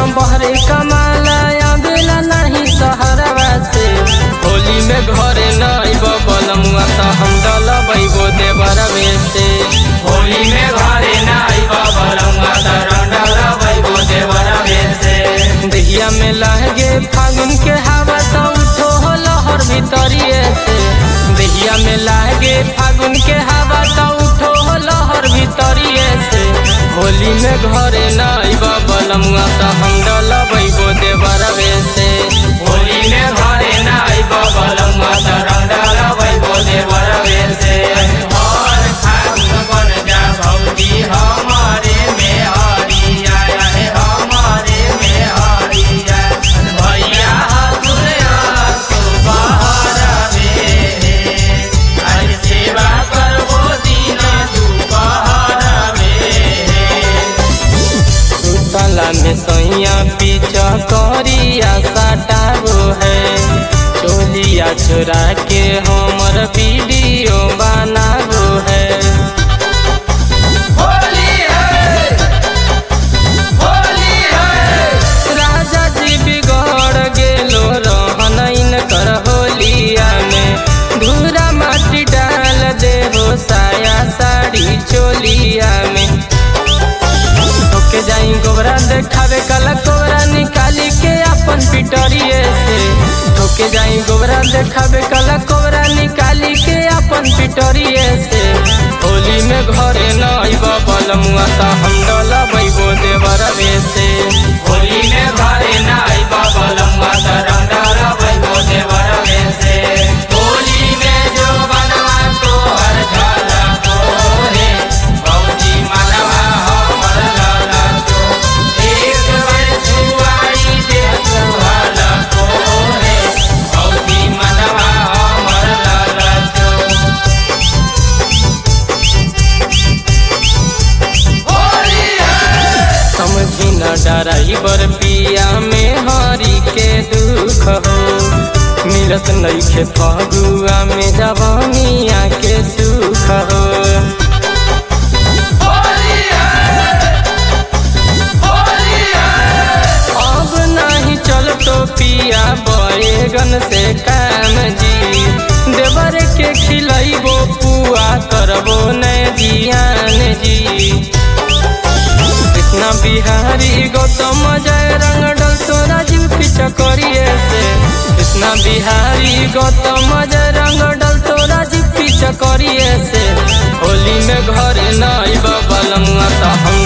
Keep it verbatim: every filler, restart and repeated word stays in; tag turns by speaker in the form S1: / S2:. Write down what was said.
S1: बहरे कमाला आवेला नहीं सहरवा से। होली में घरे नहीं बबलमुआ तो हम डलबैबो देवरवे से।
S2: होली में घरे नहीं बबलमुआ तो हम डलबैबो देवरवे से।
S1: दहिया में लहगे फागुन के हवा तो उठो हो लहर भीतरिए से। दहिया में लहगे फागुन के हवा तो उठो हो लहर भीतरिए से। होली में घरे नहीं बबलमुआ तो हम डलबैबो देवरवे से।
S2: होली में घरे नहीं बबलमुआ तो हम डलबैबो देवरवे से। और फागुन बन जा भौजी हमारे में हरिया है हमारे में हरिया। भैया दुनिया तो बहरवे आज सेवा करबो दिन दुपहरवे।
S1: सुतला में सैया पीछा करिया सटाबो है। चोलिया चोरा के हमर वीडियो बनाबो है।
S2: होली है होली है।
S1: राजा जी बिगड़ गेलो रहन कर होलिया में। धूरा माटी डाल देहो साया साड़ी चोलिया में। ठोके जाई गोबरा देखावे कला कोबरा निकाली के अपन पिटरिए से। ठोके जाई गोबरा देखावे कला कोबरा निकाली के अपन पिटरिए से। होली में घरे नहीं बबलमुआ तो हम डलबैबो देवरवे से।
S2: होली में घरे नहीं बबलमुआ तो हम डलबैबो देवरवे से। होली में जो बनवा तोहर झलको रे भौजी मनवा हमर ललको। एक बार छुआई दे झलको रे भौजी मनवा हमर ललको। होली है
S1: समझी न डराइबर पिया में हरी के दुख हो। मिलत नइखे फगुआ में जवानिया के सुख हो।
S2: होली है होली है।
S1: अब नहीं चल तो पिया बैगन से काम जी। देवर के खिलैबो पुआ करबो नै जियान जी। कृष्णा बिहारी गौतम जय रंग डल तोरा जीव पीछा करिए से। कृष्णा बिहारी गौतम जय रंग डल तोरा जीव पीछा करिए से। होली में घरे नहीं बबलमुआ तो हम